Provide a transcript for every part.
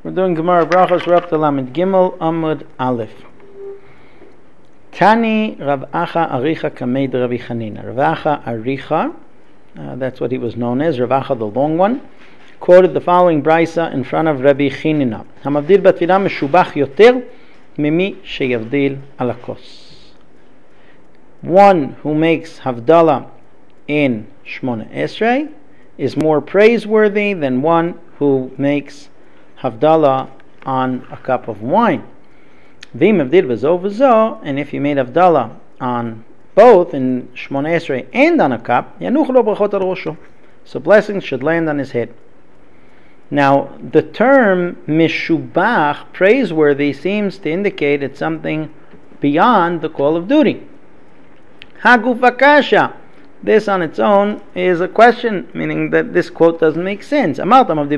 We're doing Gemara Brachos. We're up to Lamed Gimel Amud Aleph. Tani Rav Acha Aricha Kamed Rabbi Chanina. Rav Acha Aricha, that's what he was known as, Rav Acha the long one, quoted the following brisa in front of Rabbi Chanina. Hamavdil batfila meshubach yoter mimi sheyavdil alakos. One who makes Havdalah in Shmona Esrei is more praiseworthy than one who makes Havdalah on a cup of wine. V'im avdil v'zo v'zo, and if you made Havdalah on both in Shmona Esrei and on a cup, yanuch lo brachot al rosho, so blessings should land on his head. Now, the term mishubach, praiseworthy, seems to indicate it's something beyond the call of duty. Haguf akasha. This on its own is a question, meaning that this quote doesn't make sense. The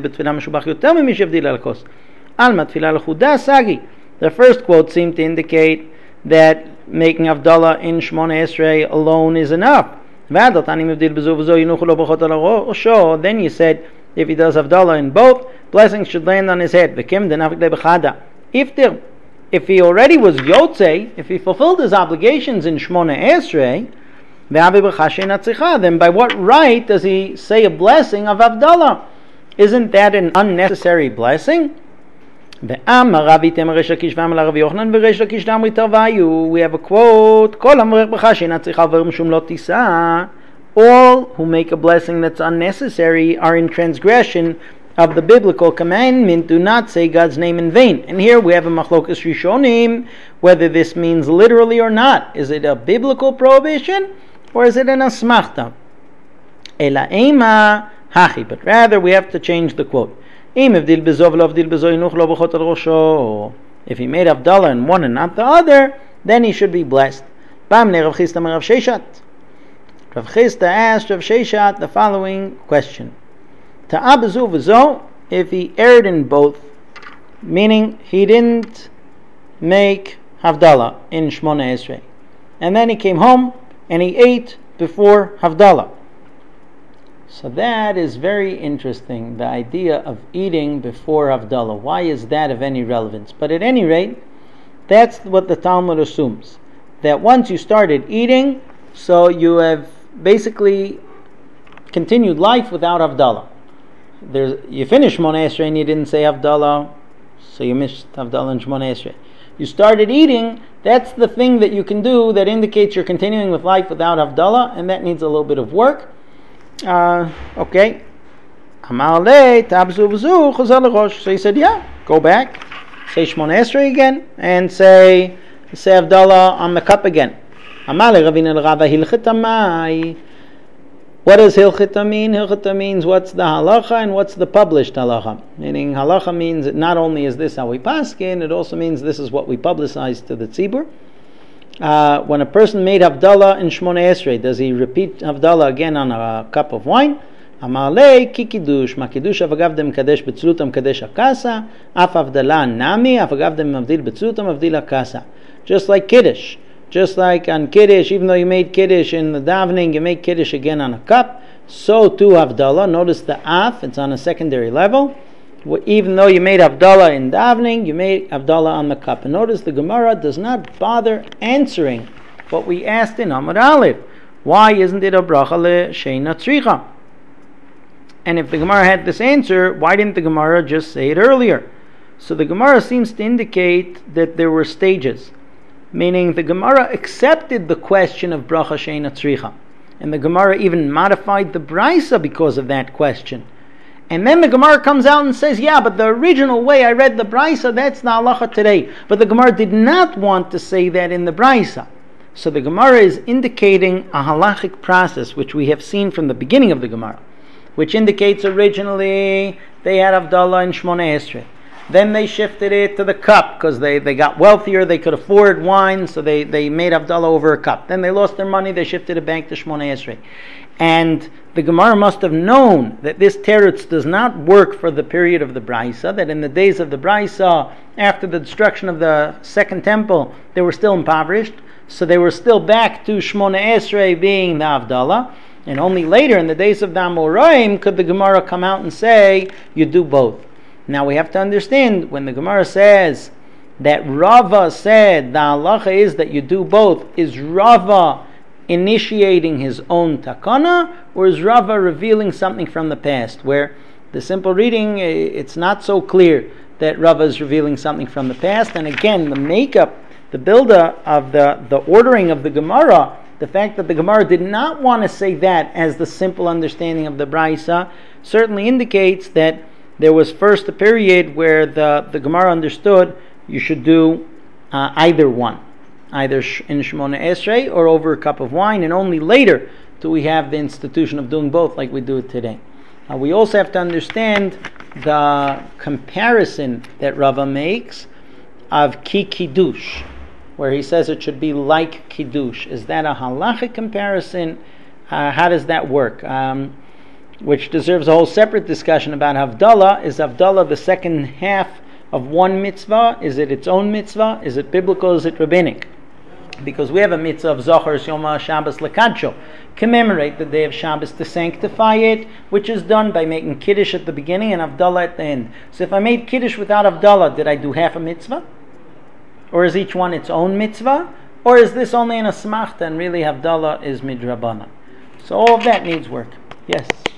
first quote seemed to indicate that making Havdalah in Shmona Esrei alone is enough. Then you said, if he does Havdalah in both, blessings should land on his head. If he already was Yotze, if he fulfilled his obligations in Shmona Esrei, then by what right does he say a blessing of Havdalah? Isn't that an unnecessary blessing? We have a quote, all who make a blessing that's unnecessary are in transgression of the biblical commandment, do not say God's name in vain. And here we have a machlokas rishonim, whether this means literally or not. Is it a biblical prohibition or is it an asmachta? Ela ema hachi, but rather we have to change the quote. If he made Havdalah in one and not the other, then he should be blessed. Rav Chisda asked Rav Sheshat the following question. If he erred in both, meaning he didn't make Havdalah in Shmona Esrei, and then he came home and he ate before Havdalah. So that is very interesting, the idea of eating before Havdalah. Why is that of any relevance? But at any rate, that's what the Talmud assumes. That once you started eating, so you have basically continued life without Havdalah. You finished Shmona Esrei and you didn't say Havdalah, so you missed Havdalah in Shmona Esrei. You started eating, that's the thing that you can do that indicates you're continuing with life without Havdalah, and that needs a little bit of work. Okay. So he said, yeah, go back, say Shmona Esrei again, and say Havdalah on the cup again. What does Hilchita mean? Hilchita means what's the halacha and what's the published halacha. Meaning halacha means not only is this how we paskin, it also means this is what we publicize to the tzibur. When a person made Havdalah in Shmona Esrei, does he repeat Havdalah again on a cup of wine? Amalei ki kiddush, ma kiddush avagavdem kadesh betzlutam kadesh akasa, af Havdalah nami avagavdem avdil betzlutam avdil akasa. Just like kiddush. Just like on Kiddush, even though you made Kiddush in the davening, you make Kiddush again on a cup, so too Havdalah. Notice the af, it's on a secondary level. Even though you made Havdalah in davening, you made Havdalah on the cup. And notice the Gemara does not bother answering what we asked in Amud Aleph. Why isn't it a bracha le'sheina tzricha? And if the Gemara had this answer, why didn't the Gemara just say it earlier? So the Gemara seems to indicate that there were stages. Meaning the Gemara accepted the question of bracha sheina tzricha, and the Gemara even modified the brisa because of that question. And then the Gemara comes out and says, yeah, but the original way I read the brisa, that's the halacha today. But the Gemara did not want to say that in the brisa. So the Gemara is indicating a halachic process, which we have seen from the beginning of the Gemara, which indicates originally they had Havdalah in Shmona Esrei. Then they shifted it to the cup because they got wealthier, they could afford wine, so they made Havdalah over a cup. Then they lost their money, they shifted it back to Shmona Esrei. And the Gemara must have known that this teretz does not work for the period of the Brisa, that in the days of the Brisa, after the destruction of the second temple, they were still impoverished, so they were still back to Shmona Esrei being the Havdalah. And only later, in the days of the Amoraim, could the Gemara come out and say, you do both. Now we have to understand, when the Gemara says that Rava said the halacha is that you do both, is Rava initiating his own takana, or is Rava revealing something from the past? Where the simple reading, it's not so clear that Rava is revealing something from the past. And again, the makeup, the builder of the ordering of the Gemara, the fact that the Gemara did not want to say that as the simple understanding of the Braisa, certainly indicates that there was first a period where the Gemara understood you should do either one, either in Shemona Esrei or over a cup of wine, and only later do we have the institution of doing both like we do it today. We also have to understand the comparison that Rava makes of ki kiddush, where he says it should be like kiddush. Is that a halachic comparison? How does that work? Which deserves a whole separate discussion about Havdalah. Is Havdalah the second half of one mitzvah? Is it its own mitzvah? Is it biblical? Is it rabbinic? Because we have a mitzvah of Zohar Yom Shabbos Lekadsho, commemorate the day of Shabbos to sanctify it, which is done by making Kiddush at the beginning and Havdalah at the end. So if I made Kiddush without Havdalah, did I do half a mitzvah? Or is each one its own mitzvah? Or is this only an asmachta and really Havdalah is midrabana? So all of that needs work. Yes?